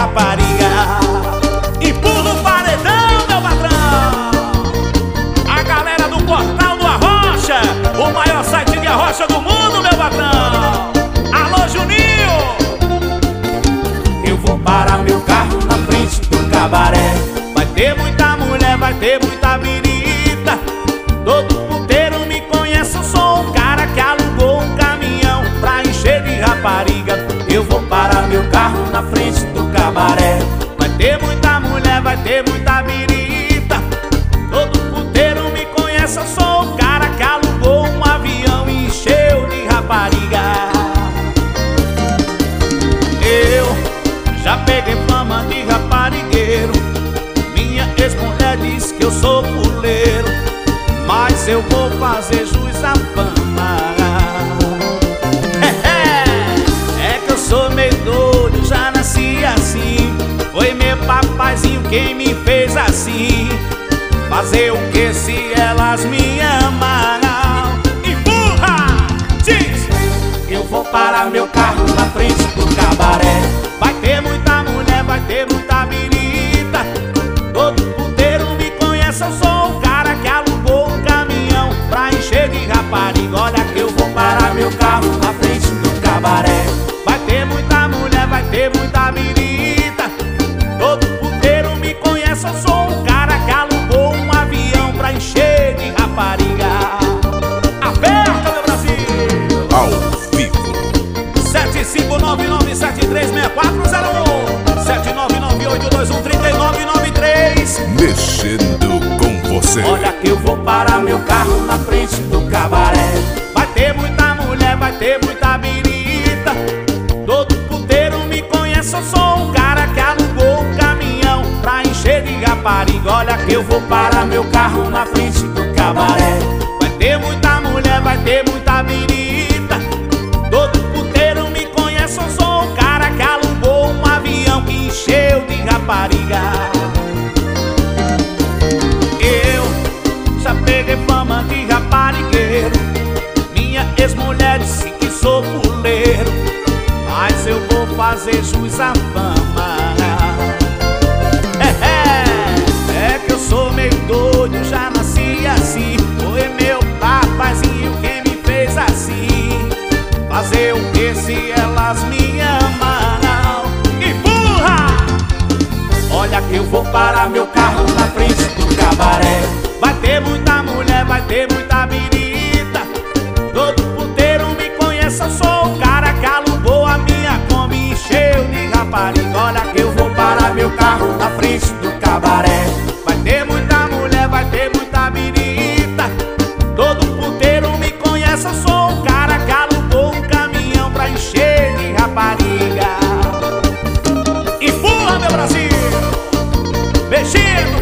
rapariga. Empurra o paredão, meu patrão. A galera do Portal do Arrocha, o maior site de arrocha do mundo, meu patrão. Alô, Juninho. Eu vou parar meu carro na frente do cabaré. Vai ter muita mulher, vai ter muita birita. Todo puteiro me conhece, eu sou um cara que alugou um caminhão pra encher de rapariga. Eu vou parar meu carro na frente do cabaré. Vai ter muita mulher, vai ter muita birita. Todo puteiro me conhece, eu sou um cara que alugou um avião e encheu de rapariga. Eu já peguei fama de raparigueiro. Minha ex-mulher diz que eu sou puleiro, mas eu vou fazer jus à fama. É que eu sou meio doido, já nasci assim. Foi meu papaizinho quem me fez assim. Fazer o que se elas me amam? Empurra! Diz! Eu vou parar meu carro na frente do cabaré. Vai ter muita mulher, vai ter muita birita. Todo puteiro me conhece, eu sou um cara que alugou um caminhão pra encher de rapariga. Olha que eu vou parar meu carro Na frente do cabaré. Vai ter muita mulher, vai ter muita birita. Todo puteiro me conhece, eu sou um cara que alugou um avião pra encher de rapariga. Aperta, meu Brasil! Ao vivo. 75996436401 79988213993. Mexendo com você. Olha que eu vou parar meu carro na frente do cabaré. Vai ter muita mulher, vai ter muita birita. Todo puteiro me conhece, eu sou um cara que alugou um caminhão pra encher de rapariga. Olha que eu vou parar meu carro na frente do cabaré. Vai ter muita mulher, vai ter muita birita. Todo puteiro me conhece, eu sou um cara que alugou um avião que encheu de rapariga. Eu já peguei fama de raparigueiro. Minha ex-mulher disse que sou puleiro, mas eu vou fazer jus à fama. É que eu sou meio doido, já nasci assim. Foi meu papaizinho quem me fez assim. Fazer o que se elas me amam? Empurra! Olha que eu vou parar meu carro na frente do cabaré. Vai ter muita mulher, vai ter muita birita. Todo puteiro me conhece, eu sou o cara que alugou a minha Kombi e encheu de rapariga. Olha que eu vou parar meu carro Na frente do cabaré. vai ter muita mulher, vai ter muita birita. Todo puteiro me conhece, eu sou um cara que alugou um caminhão pra encher de rapariga. Empurra, meu Brasil! Mexendo